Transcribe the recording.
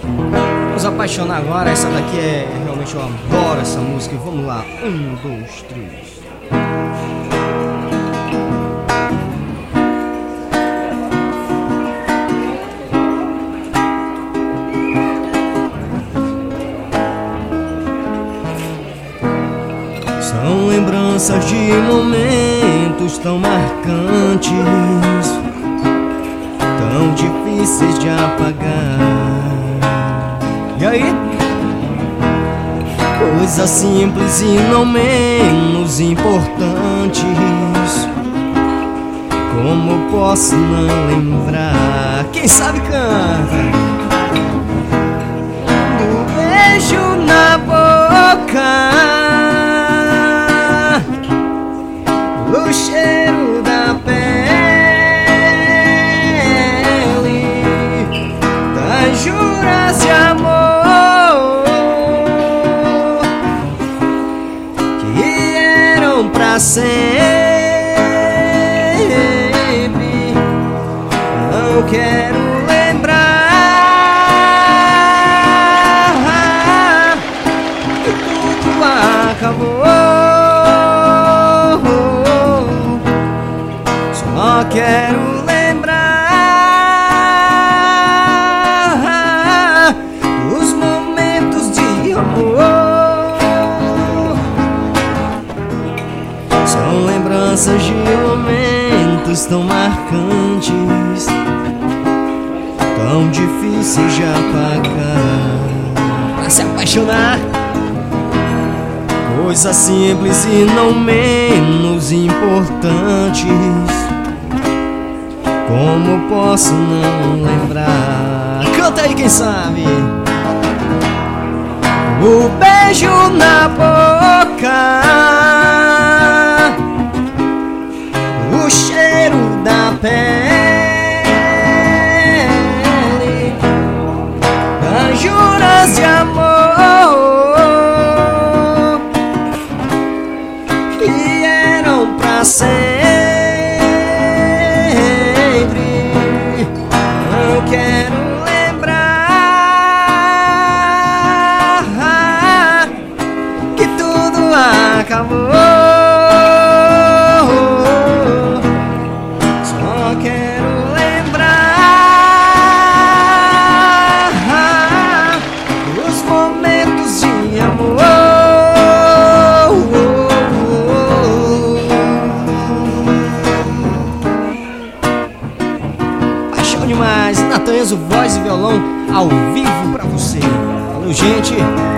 Vamos apaixonar agora. Essa daqui realmente eu adoro essa música. Vamos lá, 1, 2, 3. São lembranças de momentos tão marcantes, tão difíceis de apagar. E aí? Coisas simples e não menos importantes. Como posso não lembrar? Quem sabe canta. Do beijo na boca, o cheiro da pele, das juras de amor que eram pra sempre. Não quero lembrar que tudo acabou. Só quero lembrar dos momentos de amor. São lembranças de momentos tão marcantes, tão difíceis de apagar. Pra se apaixonar, coisas simples e não menos importantes. Como posso não lembrar? Canta aí quem sabe. O beijo na boca, o cheiro da pele, das juras de amor que eram pra sempre. Eu quero lembrar que tudo acabou. Só quero lembrar os momentos de amor. Paixão demais. Natanhas, voz e violão ao vivo pra você. Valeu, gente.